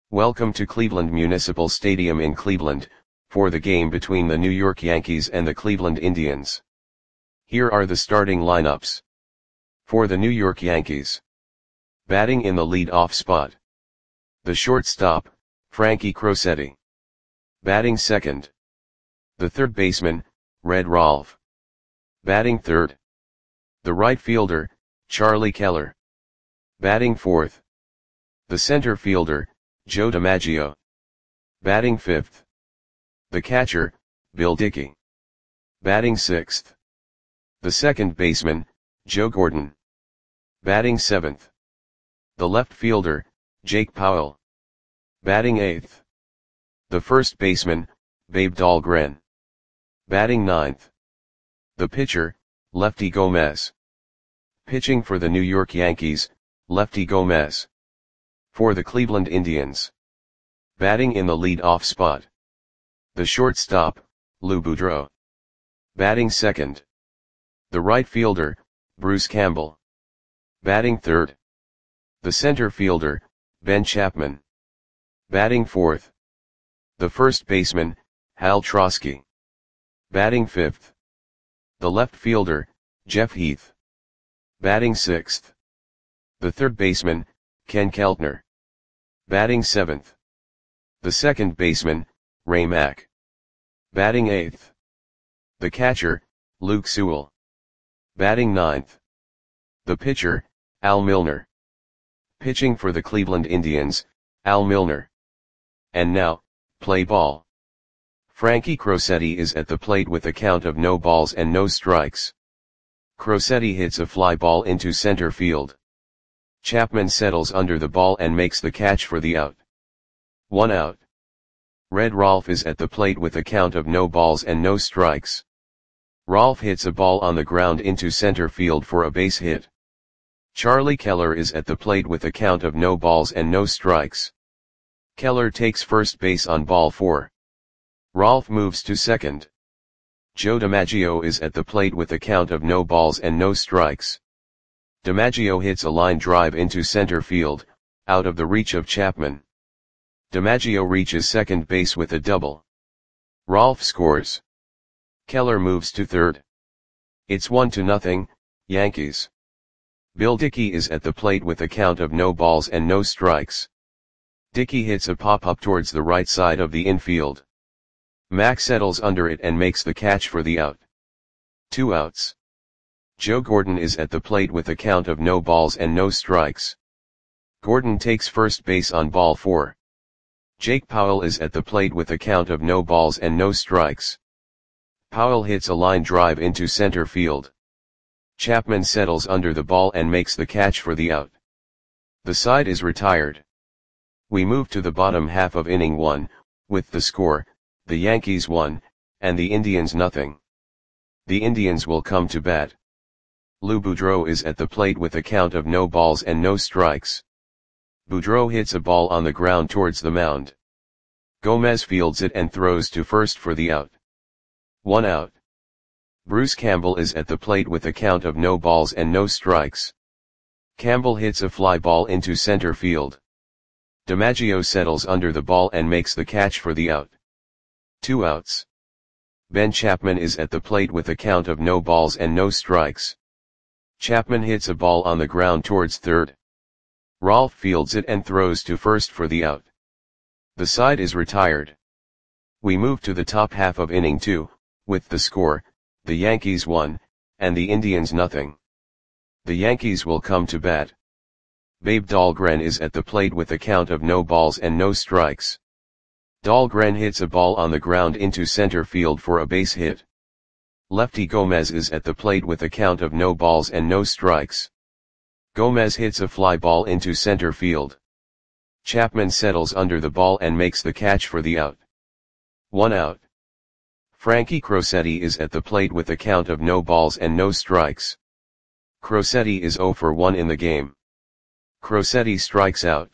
Welcome to Cleveland Municipal Stadium in Cleveland, for the game between the New York Yankees and the Cleveland Indians. Here are the starting lineups. For the New York Yankees. Batting in the lead-off spot. The shortstop, Frankie Crosetti. Batting second. The third baseman, Red Rolfe. Batting third. The right fielder, Charlie Keller. Batting fourth. The center fielder, Joe DiMaggio. Batting fifth. The catcher, Bill Dickey. Batting sixth. The second baseman, Joe Gordon. Batting seventh. The left fielder, Jake Powell. Batting eighth. The first baseman, Babe Dahlgren. Batting ninth. The pitcher, Lefty Gomez. Pitching for the New York Yankees, Lefty Gomez. For the Cleveland Indians. Batting in the lead-off spot. The shortstop, Lou Boudreau. Batting second. The right fielder, Bruce Campbell. Batting third. The center fielder, Ben Chapman. Batting fourth. The first baseman, Hal Trosky. Batting fifth. The left fielder, Jeff Heath. Batting sixth. The third baseman, Ken Keltner. Batting seventh. The second baseman, Ray Mack. Batting eighth. The catcher, Luke Sewell. Batting ninth. The pitcher, Al Milner. Pitching for the Cleveland Indians, Al Milner. And now, play ball. Frankie Crosetti is at the plate with a count of no balls and no strikes. Crosetti hits a fly ball into center field. Chapman settles under the ball and makes the catch for the out. 1 out. Red Rolfe is at the plate with a count of no balls and no strikes. Rolfe hits a ball on the ground into center field for a base hit. Charlie Keller is at the plate with a count of no balls and no strikes. Keller takes first base on ball 4. Rolfe moves to second. Joe DiMaggio is at the plate with a count of no balls and no strikes. DiMaggio hits a line drive into center field, out of the reach of Chapman. DiMaggio reaches second base with a double. Rolfe scores. Keller moves to third. It's 1-0, Yankees. Bill Dickey is at the plate with a count of no balls and no strikes. Dickey hits a pop-up towards the right side of the infield. Mack settles under it and makes the catch for the out. 2 outs. Joe Gordon is at the plate with a count of no balls and no strikes. Gordon takes first base on ball 4. Jake Powell is at the plate with a count of no balls and no strikes. Powell hits a line drive into center field. Chapman settles under the ball and makes the catch for the out. The side is retired. We move to the bottom half of inning 1, with the score, the Yankees 1, and the Indians 0. The Indians will come to bat. Lou Boudreau is at the plate with a count of no balls and no strikes. Boudreau hits a ball on the ground towards the mound. Gomez fields it and throws to first for the out. 1 out. Bruce Campbell is at the plate with a count of no balls and no strikes. Campbell hits a fly ball into center field. DiMaggio settles under the ball and makes the catch for the out. 2 outs. Ben Chapman is at the plate with a count of no balls and no strikes. Chapman hits a ball on the ground towards third. Rolfe fields it and throws to first for the out. The side is retired. We move to the top half of inning 2, with the score, the Yankees 1, and the Indians 0. The Yankees will come to bat. Babe Dahlgren is at the plate with a count of no balls and no strikes. Dahlgren hits a ball on the ground into center field for a base hit. Lefty Gomez is at the plate with a count of no balls and no strikes. Gomez hits a fly ball into center field. Chapman settles under the ball and makes the catch for the out. 1 out. Frankie Crosetti is at the plate with a count of no balls and no strikes. Crosetti is 0 for 1 in the game. Crosetti strikes out.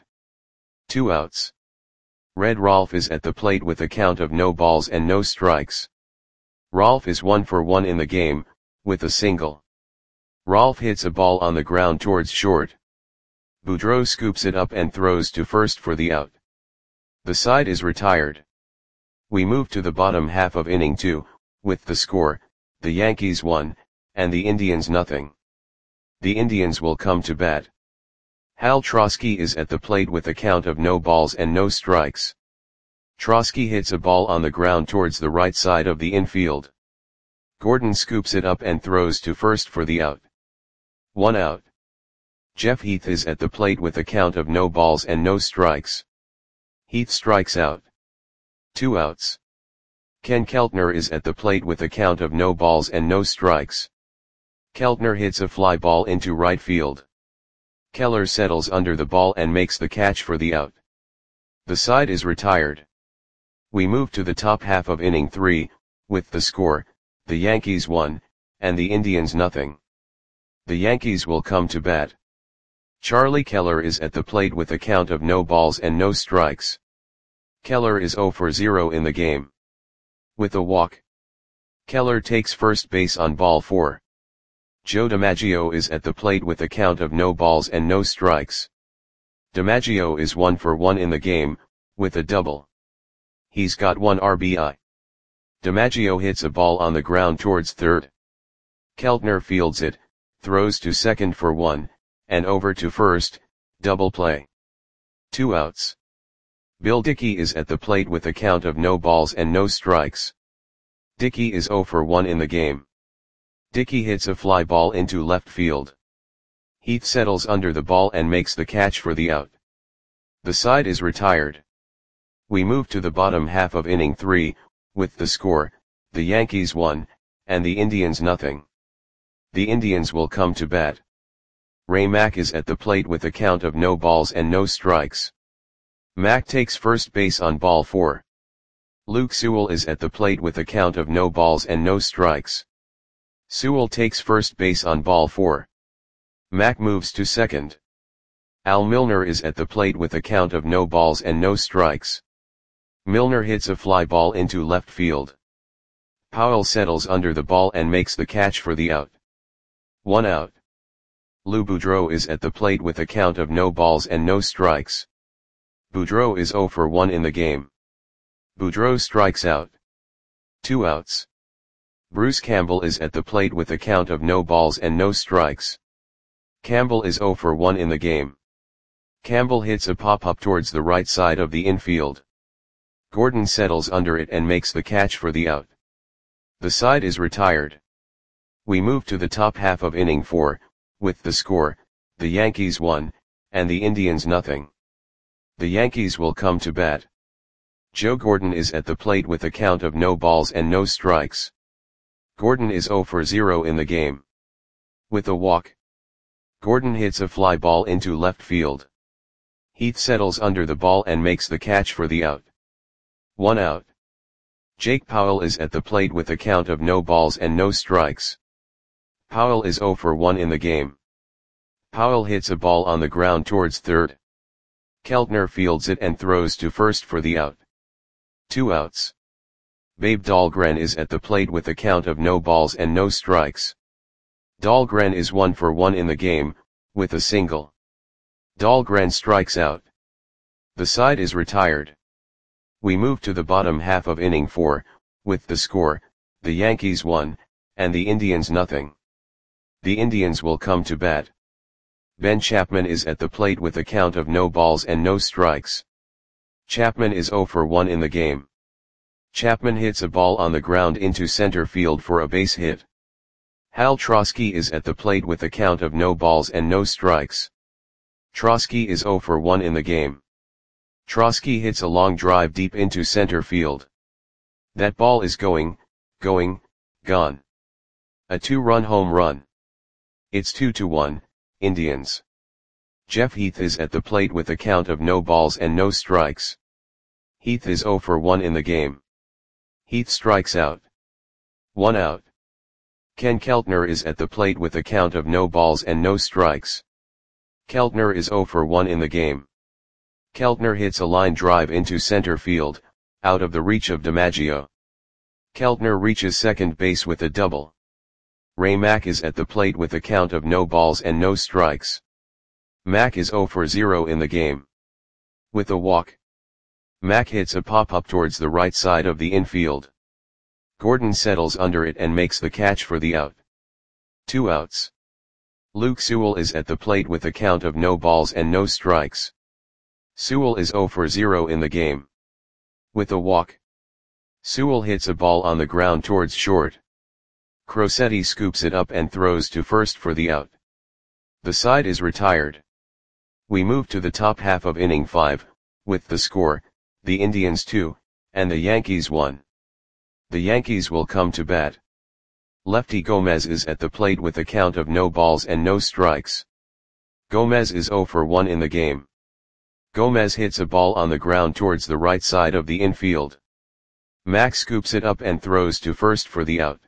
2 outs. Red Rolfe is at the plate with a count of no balls and no strikes. Rolfe is 1 for 1 in the game, with a single. Rolfe hits a ball on the ground towards short. Boudreau scoops it up and throws to first for the out. The side is retired. We move to the bottom half of inning 2, with the score, the Yankees 1, and the Indians nothing. The Indians will come to bat. Hal Trosky is at the plate with a count of no balls and no strikes. Trosky hits a ball on the ground towards the right side of the infield. Gordon scoops it up and throws to first for the out. 1 out. Jeff Heath is at the plate with a count of no balls and no strikes. Heath strikes out. 2 outs. Ken Keltner is at the plate with a count of no balls and no strikes. Keltner hits a fly ball into right field. Keller settles under the ball and makes the catch for the out. The side is retired. We move to the top half of inning 3, with the score, the Yankees 1, and the Indians nothing. The Yankees will come to bat. Charlie Keller is at the plate with a count of no balls and no strikes. Keller is 0 for 0 in the game. With a walk. Keller takes first base on ball 4. Joe DiMaggio is at the plate with a count of no balls and no strikes. DiMaggio is 1 for 1 in the game, with a double. He's got 1 RBI. DiMaggio hits a ball on the ground towards third. Keltner fields it, throws to second for 1, and over to first, double play. 2 outs. Bill Dickey is at the plate with a count of no balls and no strikes. Dickey is 0 for 1 in the game. Dickey hits a fly ball into left field. Heath settles under the ball and makes the catch for the out. The side is retired. We move to the bottom half of inning 3, with the score, the Yankees 1, and the Indians nothing. The Indians will come to bat. Ray Mack is at the plate with a count of no balls and no strikes. Mack takes first base on ball 4. Luke Sewell is at the plate with a count of no balls and no strikes. Sewell takes first base on ball 4. Mack moves to second. Al Milner is at the plate with a count of no balls and no strikes. Milner hits a fly ball into left field. Powell settles under the ball and makes the catch for the out. 1 out. Lou Boudreau is at the plate with a count of no balls and no strikes. Boudreau is 0 for 1 in the game. Boudreau strikes out. 2 outs. Bruce Campbell is at the plate with a count of no balls and no strikes. Campbell is 0 for 1 in the game. Campbell hits a pop-up towards the right side of the infield. Gordon settles under it and makes the catch for the out. The side is retired. We move to the top half of inning 4, with the score, the Yankees 1, and the Indians nothing. The Yankees will come to bat. Joe Gordon is at the plate with a count of no balls and no strikes. Gordon is 0 for 0 in the game. With a walk. Gordon hits a fly ball into left field. Heath settles under the ball and makes the catch for the out. 1 out. Jake Powell is at the plate with a count of no balls and no strikes. Powell is 0 for 1 in the game. Powell hits a ball on the ground towards third. Keltner fields it and throws to first for the out. 2 outs. Babe Dahlgren is at the plate with a count of no balls and no strikes. Dahlgren is 1 for 1 in the game, with a single. Dahlgren strikes out. The side is retired. We move to the bottom half of inning 4, with the score, the Yankees 1, and the Indians nothing. The Indians will come to bat. Ben Chapman is at the plate with a count of no balls and no strikes. Chapman is 0 for 1 in the game. Chapman hits a ball on the ground into center field for a base hit. Hal Trosky is at the plate with a count of no balls and no strikes. Trosky is 0 for 1 in the game. Trosky hits a long drive deep into center field. That ball is gone. A 2-run home run. It's 2-1, Indians. Jeff Heath is at the plate with a count of no balls and no strikes. Heath is 0 for 1 in the game. Heath strikes out. 1 out. Ken Keltner is at the plate with a count of no balls and no strikes. Keltner is 0 for 1 in the game. Keltner hits a line drive into center field, out of the reach of DiMaggio. Keltner reaches second base with a double. Ray Mack is at the plate with a count of no balls and no strikes. Mack is 0 for 0 in the game. With a walk. Mac hits a pop-up towards the right side of the infield. Gordon settles under it and makes the catch for the out. 2 outs. Luke Sewell is at the plate with a count of no balls and no strikes. Sewell is 0 for 0 in the game. With a walk. Sewell hits a ball on the ground towards short. Crosetti scoops it up and throws to first for the out. The side is retired. We move to the top half of inning 5, with the score, the Indians 2, and the Yankees 1. The Yankees will come to bat. Lefty Gomez is at the plate with a count of no balls and no strikes. Gomez is 0 for 1 in the game. Gomez hits a ball on the ground towards the right side of the infield. Mac scoops it up and throws to first for the out.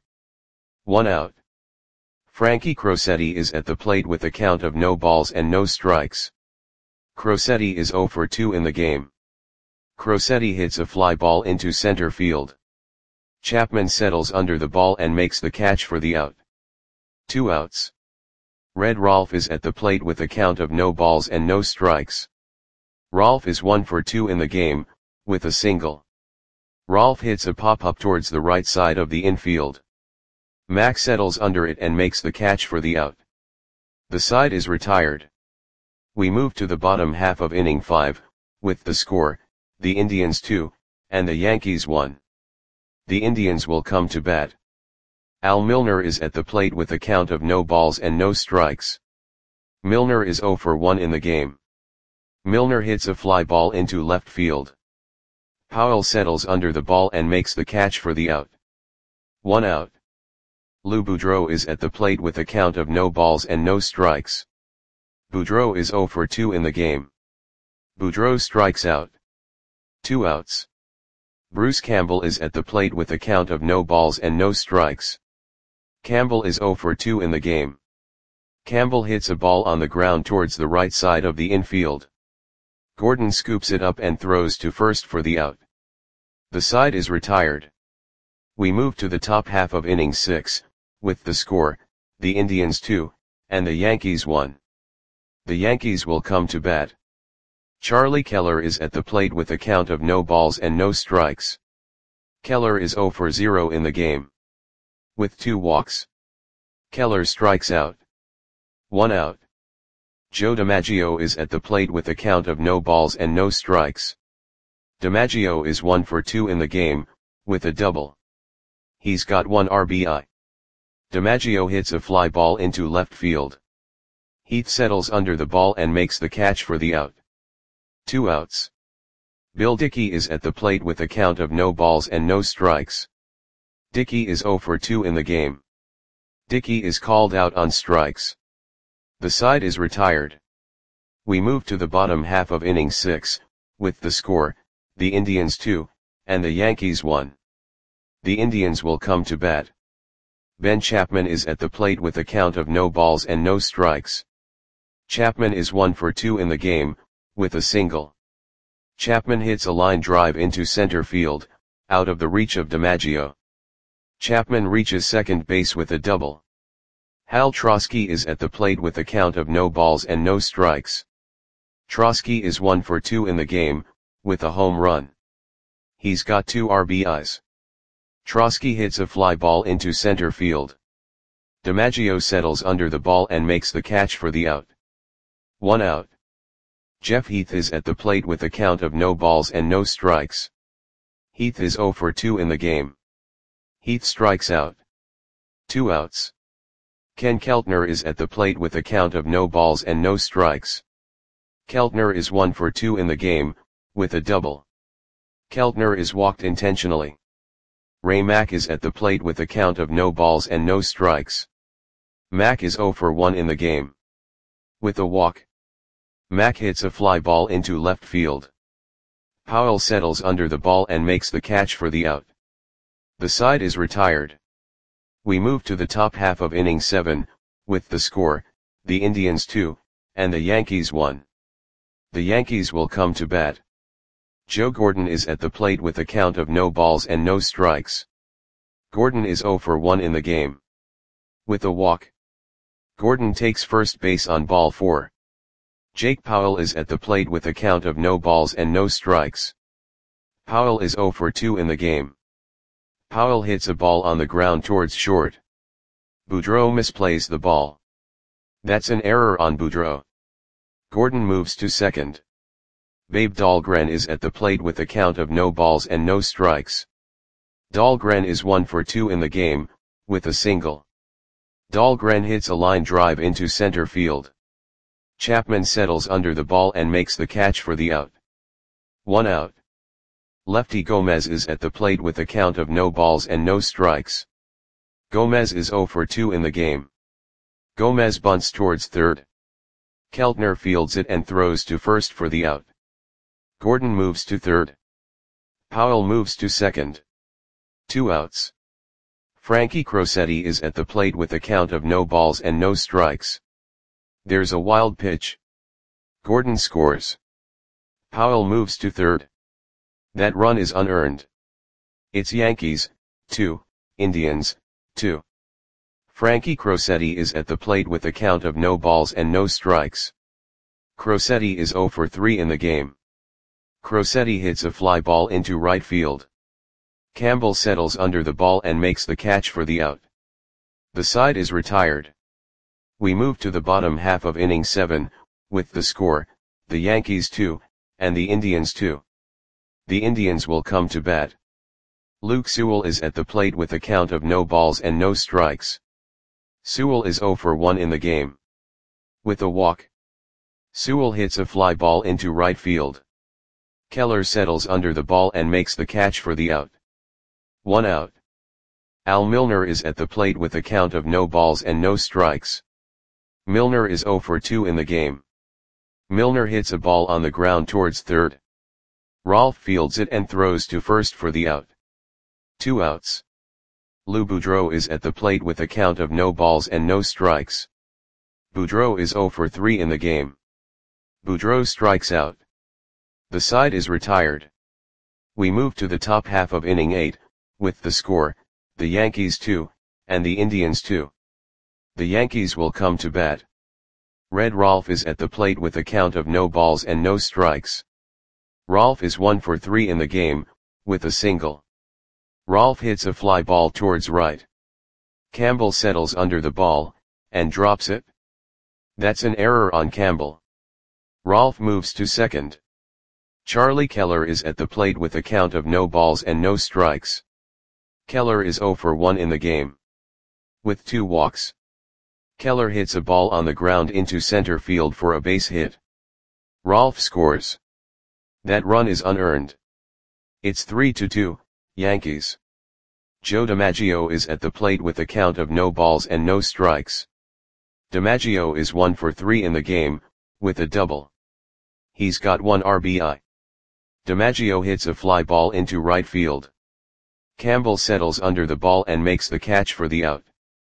1 out. Frankie Crosetti is at the plate with a count of no balls and no strikes. Crosetti is 0 for 2 in the game. Crosetti hits a fly ball into center field. Chapman settles under the ball and makes the catch for the out. 2 outs. Red Rolfe is at the plate with a count of no balls and no strikes. Rolfe is 1 for 2 in the game, with a single. Rolfe hits a pop-up towards the right side of the infield. Mac settles under it and makes the catch for the out. The side is retired. We move to the bottom half of inning 5, with the score, the Indians 2, and the Yankees 1. The Indians will come to bat. Al Milner is at the plate with a count of no balls and no strikes. Milner is 0 for 1 in the game. Milner hits a fly ball into left field. Powell settles under the ball and makes the catch for the out. 1 out. Lou Boudreau is at the plate with a count of no balls and no strikes. Boudreau is 0 for 2 in the game. Boudreau strikes out. 2 outs. Bruce Campbell is at the plate with a count of no balls and no strikes. Campbell is 0 for 2 in the game. Campbell hits a ball on the ground towards the right side of the infield. Gordon scoops it up and throws to first for the out. The side is retired. We move to the top half of inning 6, with the score, the Indians 2, and the Yankees 1. The Yankees will come to bat. Charlie Keller is at the plate with a count of no balls and no strikes. Keller is 0 for 0 in the game. With 2 walks. Keller strikes out. 1 out. Joe DiMaggio is at the plate with a count of no balls and no strikes. DiMaggio is 1 for 2 in the game, with a double. He's got 1 RBI. DiMaggio hits a fly ball into left field. Heath settles under the ball and makes the catch for the out. 2 outs. Bill Dickey is at the plate with a count of no balls and no strikes. Dickey is 0 for 2 in the game. Dickey is called out on strikes. The side is retired. We move to the bottom half of inning 6, with the score, the Indians 2, and the Yankees 1. The Indians will come to bat. Ben Chapman is at the plate with a count of no balls and no strikes. Chapman is 1 for 2 in the game, with a single. Chapman hits a line drive into center field, out of the reach of DiMaggio. Chapman reaches second base with a double. Hal Trosky is at the plate with a count of no balls and no strikes. Trosky is 1 for 2 in the game, with a home run. He's got 2 RBIs. Trosky hits a fly ball into center field. DiMaggio settles under the ball and makes the catch for the out. 1 out. Jeff Heath is at the plate with a count of no balls and no strikes. Heath is 0 for 2 in the game. Heath strikes out. 2 outs. Ken Keltner is at the plate with a count of no balls and no strikes. Keltner is 1 for 2 in the game, with a double. Keltner is walked intentionally. Ray Mack is at the plate with a count of no balls and no strikes. Mack is 0 for 1 in the game. With a walk. Mack hits a fly ball into left field. Powell settles under the ball and makes the catch for the out. The side is retired. We move to the top half of inning 7, with the score, the Indians 2, and the Yankees 1. The Yankees will come to bat. Joe Gordon is at the plate with a count of no balls and no strikes. Gordon is 0 for 1 in the game. With a walk. Gordon takes first base on ball 4. Jake Powell is at the plate with a count of no balls and no strikes. Powell is 0 for 2 in the game. Powell hits a ball on the ground towards short. Boudreau misplays the ball. That's an error on Boudreau. Gordon moves to second. Babe Dahlgren is at the plate with a count of no balls and no strikes. Dahlgren is 1 for 2 in the game, with a single. Dahlgren hits a line drive into center field. Chapman settles under the ball and makes the catch for the out. 1 out. Lefty Gomez is at the plate with a count of no balls and no strikes. Gomez is 0 for 2 in the game. Gomez bunts towards third. Keltner fields it and throws to first for the out. Gordon moves to third. Powell moves to second. 2 outs. Frankie Crosetti is at the plate with a count of no balls and no strikes. There's a wild pitch. Gordon scores. Powell moves to third. That run is unearned. It's Yankees, 2, Indians, 2. Frankie Crosetti is at the plate with a count of no balls and no strikes. Crosetti is 0 for 3 in the game. Crosetti hits a fly ball into right field. Campbell settles under the ball and makes the catch for the out. The side is retired. We move to the bottom half of inning 7, with the score, the Yankees 2, and the Indians 2. The Indians will come to bat. Luke Sewell is at the plate with a count of no balls and no strikes. Sewell is 0 for 1 in the game. With a walk. Sewell hits a fly ball into right field. Keller settles under the ball and makes the catch for the out. 1 out. Al Milner is at the plate with a count of no balls and no strikes. Milner is 0 for 2 in the game. Milner hits a ball on the ground towards third. Rolfe fields it and throws to first for the out. 2 outs. Lou Boudreau is at the plate with a count of no balls and no strikes. Boudreau is 0 for 3 in the game. Boudreau strikes out. The side is retired. We move to the top half of inning 8, with the score, the Yankees 2, and the Indians 2. The Yankees will come to bat. Red Rolfe is at the plate with a count of no balls and no strikes. Rolfe is 1 for 3 in the game, with a single. Rolfe hits a fly ball towards right. Campbell settles under the ball, and drops it. That's an error on Campbell. Rolfe moves to second. Charlie Keller is at the plate with a count of no balls and no strikes. Keller is 0 for 1 in the game. With 2 walks. Keller hits a ball on the ground into center field for a base hit. Rolfe scores. That run is unearned. It's 3-2, Yankees. Joe DiMaggio is at the plate with a count of no balls and no strikes. DiMaggio is 1 for 3 in the game, with a double. He's got 1 RBI. DiMaggio hits a fly ball into right field. Campbell settles under the ball and makes the catch for the out.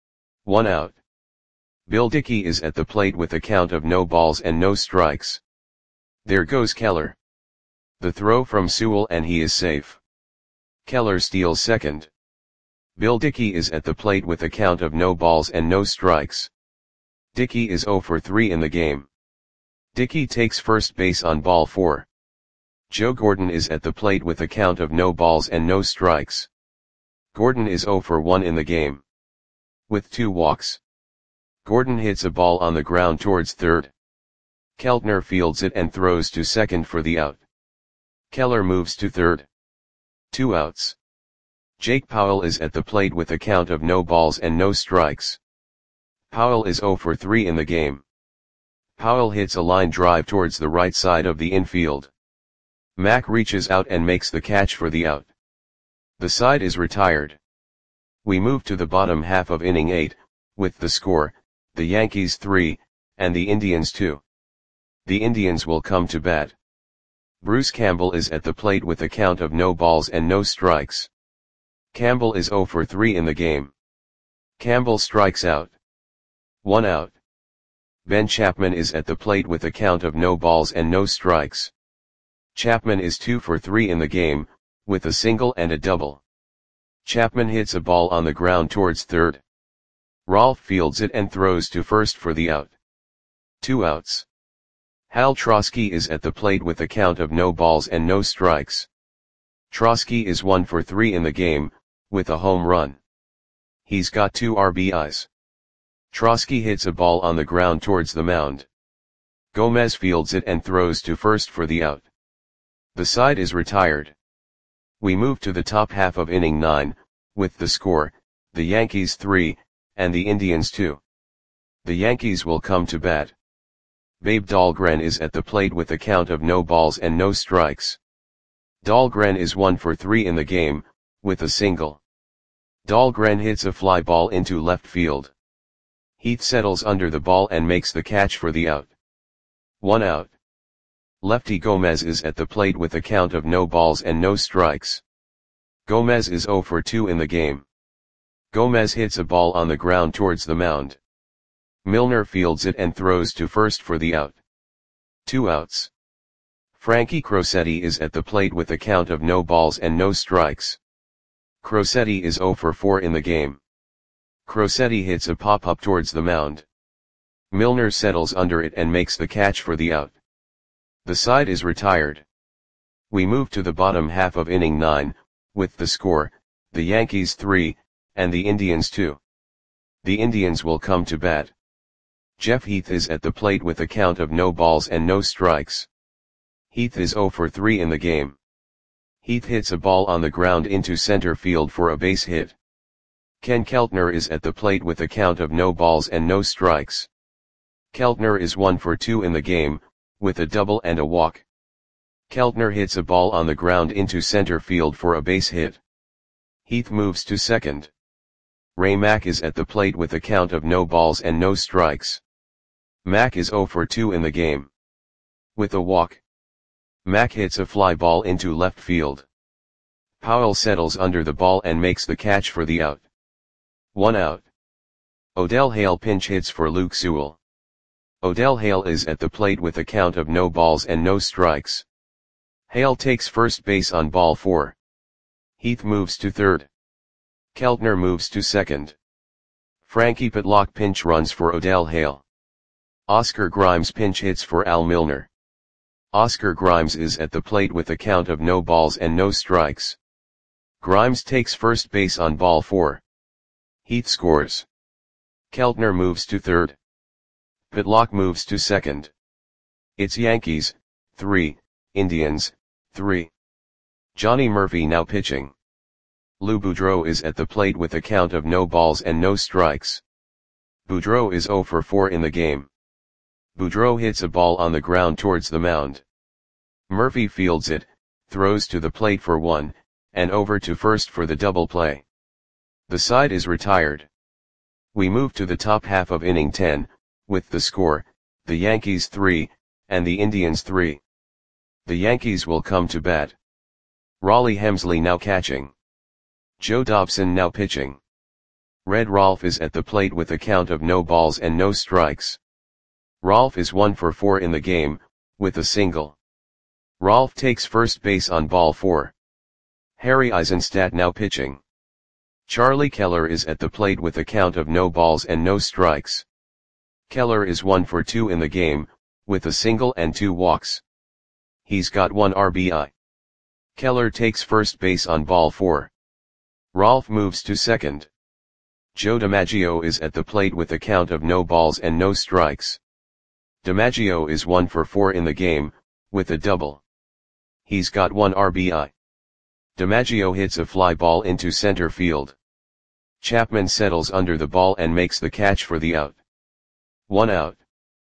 1 out. Bill Dickey is at the plate with a count of no balls and no strikes. There goes Keller. The throw from Sewell and he is safe. Keller steals second. Bill Dickey is at the plate with a count of no balls and no strikes. Dickey is 0 for 3 in the game. Dickey takes first base on ball 4. Joe Gordon is at the plate with a count of no balls and no strikes. Gordon is 0 for 1 in the game. With 2 walks. Gordon hits a ball on the ground towards third. Keltner fields it and throws to second for the out. Keller moves to third. 2 outs. Jake Powell is at the plate with a count of no balls and no strikes. Powell is 0 for 3 in the game. Powell hits a line drive towards the right side of the infield. Mack reaches out and makes the catch for the out. The side is retired. We move to the bottom half of inning 8, with the score, the Yankees 3, and the Indians 2. The Indians will come to bat. Bruce Campbell is at the plate with a count of no balls and no strikes. Campbell is 0 for 3 in the game. Campbell strikes out. 1 out. Ben Chapman is at the plate with a count of no balls and no strikes. Chapman is 2 for 3 in the game, with a single and a double. Chapman hits a ball on the ground towards third. Rolfe fields it and throws to first for the out. 2 outs. Hal Trosky is at the plate with a count of no balls and no strikes. Trosky is 1 for 3 in the game, with a home run. He's got 2 RBIs. Trosky hits a ball on the ground towards the mound. Gomez fields it and throws to first for the out. The side is retired. We move to the top half of inning 9, with the score, the Yankees 3, and the Indians 2. The Yankees will come to bat. Babe Dahlgren is at the plate with a count of no balls and no strikes. Dahlgren is 1 for 3 in the game, with a single. Dahlgren hits a fly ball into left field. Heath settles under the ball and makes the catch for the out. 1 out. Lefty Gomez is at the plate with a count of no balls and no strikes. Gomez is 0 for 2 in the game. Gomez hits a ball on the ground towards the mound. Milner fields it and throws to first for the out. 2 outs. Frankie Crosetti is at the plate with a count of no balls and no strikes. Crosetti is 0 for 4 in the game. Crosetti hits a pop-up towards the mound. Milner settles under it and makes the catch for the out. The side is retired. We move to the bottom half of inning 9, with the score, the Yankees 3, and the Indians 2. The Indians will come to bat. Jeff Heath is at the plate with a count of no balls and no strikes. Heath is 0 for 3 in the game. Heath hits a ball on the ground into center field for a base hit. Ken Keltner is at the plate with a count of no balls and no strikes. Keltner is 1 for 2 in the game, with a double and a walk. Keltner hits a ball on the ground into center field for a base hit. Heath moves to second. Ray Mack is at the plate with a count of no balls and no strikes. Mack is 0 for 2 in the game. With a walk. Mack hits a fly ball into left field. Powell settles under the ball and makes the catch for the out. 1 out. Odell Hale pinch hits for Luke Sewell. Odell Hale is at the plate with a count of no balls and no strikes. Hale takes first base on ball 4. Heath moves to third. Keltner moves to second. Frankie Pitlock pinch runs for Odell Hale. Oscar Grimes pinch hits for Al Milner. Oscar Grimes is at the plate with a count of no balls and no strikes. Grimes takes first base on ball 4. Heath scores. Keltner moves to third. Pitlock moves to second. It's Yankees, 3, Indians, 3. Johnny Murphy now pitching. Lou Boudreau is at the plate with a count of no balls and no strikes. Boudreau is 0 for 4 in the game. Boudreau hits a ball on the ground towards the mound. Murphy fields it, throws to the plate for 1, and over to first for the double play. The side is retired. We move to the top half of inning 10, with the score, the Yankees 3, and the Indians 3. The Yankees will come to bat. Raleigh Hemsley now catching. Joe Dobson now pitching. Red Rolfe is at the plate with a count of no balls and no strikes. Rolfe is 1 for 4 in the game, with a single. Rolfe takes first base on ball 4. Harry Eisenstadt now pitching. Charlie Keller is at the plate with a count of no balls and no strikes. Keller is 1 for 2 in the game, with a single and 2 walks. He's got 1 RBI. Keller takes first base on ball 4. Rolfe moves to second. Joe DiMaggio is at the plate with a count of no balls and no strikes. DiMaggio is 1 for 4 in the game, with a double. He's got 1 RBI. DiMaggio hits a fly ball into center field. Chapman settles under the ball and makes the catch for the out. 1 out.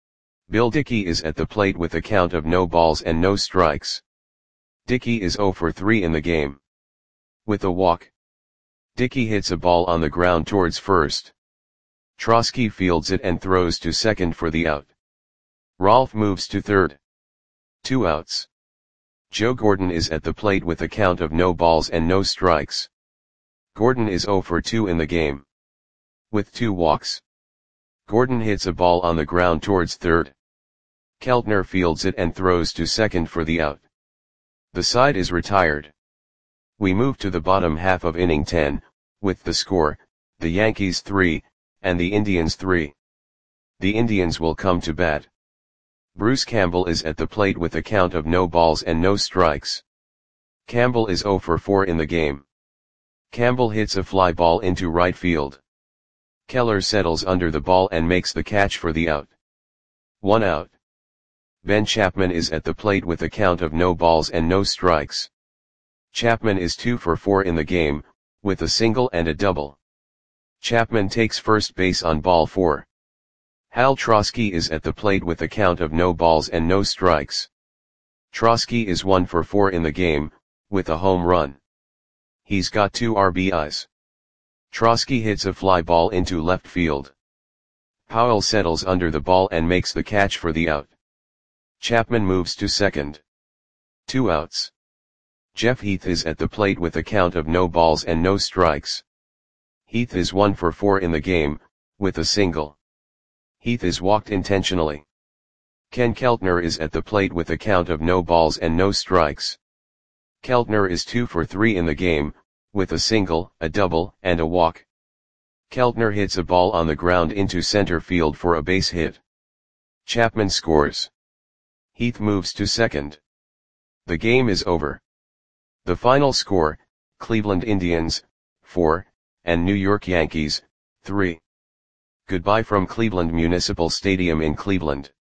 Bill Dickey is at the plate with a count of no balls and no strikes. Dickey is 0 for 3 in the game. With a walk. Dickey hits a ball on the ground towards first. Trosky fields it and throws to second for the out. Rolfe moves to third. 2 outs. Joe Gordon is at the plate with a count of no balls and no strikes. Gordon is 0 for 2 in the game. With 2 walks. Gordon hits a ball on the ground towards third. Keltner fields it and throws to second for the out. The side is retired. We move to the bottom half of inning 10, with the score, the Yankees 3, and the Indians 3. The Indians will come to bat. Bruce Campbell is at the plate with a count of no balls and no strikes. Campbell is 0 for 4 in the game. Campbell hits a fly ball into right field. Keller settles under the ball and makes the catch for the out. 1 out. Ben Chapman is at the plate with a count of no balls and no strikes. Chapman is 2 for 4 in the game, with a single and a double. Chapman takes first base on ball 4. Hal Trosky is at the plate with a count of no balls and no strikes. Trosky is 1 for 4 in the game, with a home run. He's got 2 RBIs. Trosky hits a fly ball into left field. Powell settles under the ball and makes the catch for the out. Chapman moves to second. 2 outs. Jeff Heath is at the plate with a count of no balls and no strikes. Heath is 1 for 4 in the game, with a single. Heath is walked intentionally. Ken Keltner is at the plate with a count of no balls and no strikes. Keltner is 2 for 3 in the game, with a single, a double, and a walk. Keltner hits a ball on the ground into center field for a base hit. Chapman scores. Heath moves to second. The game is over. The final score, Cleveland Indians, 4, and New York Yankees, 3. Goodbye from Cleveland Municipal Stadium in Cleveland.